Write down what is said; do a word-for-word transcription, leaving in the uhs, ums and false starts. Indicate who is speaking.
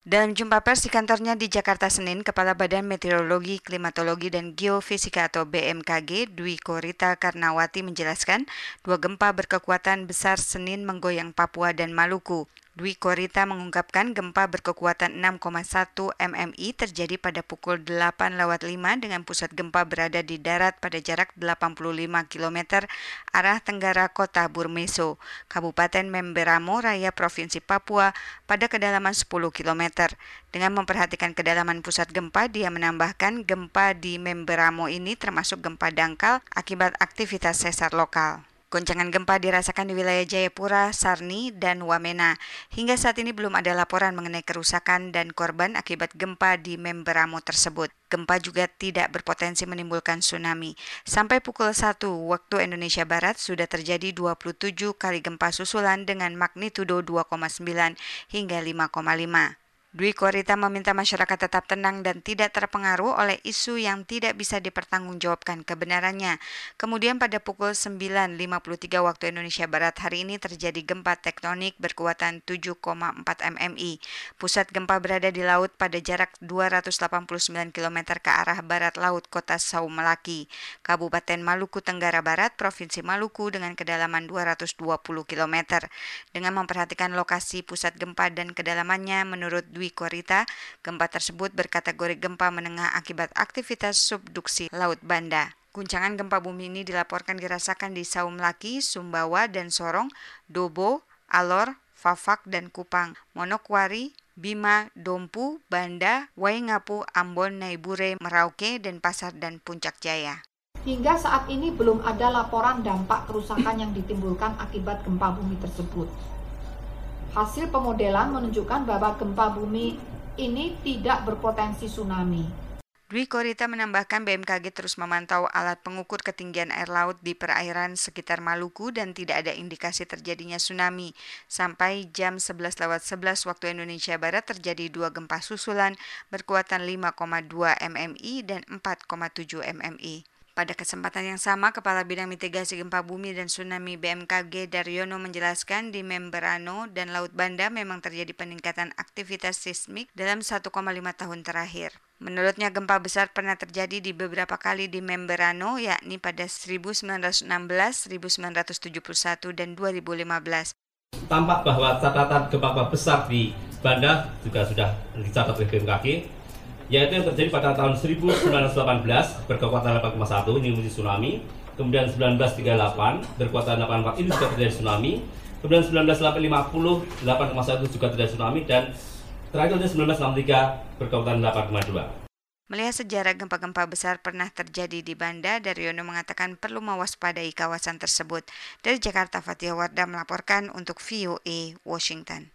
Speaker 1: Dalam jumpa pers di kantornya di Jakarta Senin, Kepala Badan Meteorologi, Klimatologi, dan Geofisika atau B M K G, Dwi Korita Karnawati menjelaskan, dua gempa berkekuatan besar Senin menggoyang Papua dan Maluku. Dwi Korita mengungkapkan gempa berkekuatan enam koma satu M M I terjadi pada pukul delapan lewat lima dengan pusat gempa berada di darat pada jarak delapan puluh lima kilometer arah tenggara kota Burmeso, Kabupaten Memberamo Raya, Provinsi Papua pada kedalaman sepuluh kilometer. Dengan memperhatikan kedalaman pusat gempa, dia menambahkan gempa di Memberamo ini termasuk gempa dangkal akibat aktivitas sesar lokal. Goncangan gempa dirasakan di wilayah Jayapura, Sarni, dan Wamena. Hingga saat ini belum ada laporan mengenai kerusakan dan korban akibat gempa di Memberamo tersebut. Gempa juga tidak berpotensi menimbulkan tsunami. Sampai pukul satu waktu Indonesia Barat sudah terjadi dua puluh tujuh kali gempa susulan dengan magnitudo dua koma sembilan hingga lima koma lima. Dwi Korita meminta masyarakat tetap tenang dan tidak terpengaruh oleh isu yang tidak bisa dipertanggungjawabkan kebenarannya. Kemudian pada pukul sembilan lima puluh tiga waktu Indonesia Barat hari ini terjadi gempa tektonik berkekuatan tujuh koma empat M M I. Pusat gempa berada di laut pada jarak dua ratus delapan puluh sembilan kilometer ke arah barat laut kota Saumelaki, Kabupaten Maluku Tenggara Barat, Provinsi Maluku dengan kedalaman dua ratus dua puluh kilometer. Dengan memperhatikan lokasi pusat gempa dan kedalamannya, menurut Dwi Korita, gempa tersebut berkategori gempa menengah akibat aktivitas subduksi Laut Banda. Guncangan gempa bumi ini dilaporkan dirasakan di Saumelaki, Sumbawa, dan Sorong, Dobo, Alor, Fafak, dan Kupang, Monokwari, Bima, Dompu, Banda, Waingapu, Ambon, Naibure, Merauke, dan Pasar dan Puncak Jaya.
Speaker 2: Hingga saat ini belum ada laporan dampak kerusakan yang ditimbulkan akibat gempa bumi tersebut. Hasil pemodelan menunjukkan bahwa gempa bumi ini tidak berpotensi tsunami.
Speaker 1: Dwi Korita menambahkan B M K G terus memantau alat pengukur ketinggian air laut di perairan sekitar Maluku dan tidak ada indikasi terjadinya tsunami. Sampai jam sebelas lewat sebelas waktu Indonesia Barat terjadi dua gempa susulan berkekuatan lima koma dua M M I dan empat koma tujuh M M I. Pada kesempatan yang sama, Kepala Bidang Mitigasi Gempa Bumi dan Tsunami B M K G Daryono menjelaskan di Memberano dan Laut Banda memang terjadi peningkatan aktivitas seismik dalam satu koma lima tahun terakhir. Menurutnya gempa besar pernah terjadi di beberapa kali di Memberano, yakni pada seribu sembilan ratus enam belas, seribu sembilan ratus tujuh puluh satu, dan dua ribu lima belas.
Speaker 3: Tampak bahwa catatan gempa besar di Banda juga sudah dicatat oleh B M K G, yaitu yang terjadi pada tahun seribu sembilan ratus delapan belas berkekuatan delapan koma satu, ini menjadi tsunami. Kemudian seribu sembilan ratus tiga puluh delapan berkekuatan delapan koma empat, ini juga terjadi tsunami. Kemudian seribu sembilan ratus lima puluh delapan koma satu juga terjadi tsunami, dan terakhir seribu sembilan ratus enam puluh tiga berkekuatan delapan koma dua.
Speaker 1: Melihat sejarah gempa-gempa besar pernah terjadi di Banda, Daryono mengatakan perlu mewaspadai kawasan tersebut. Dari Jakarta, Fatia Wardah melaporkan untuk V O A Washington.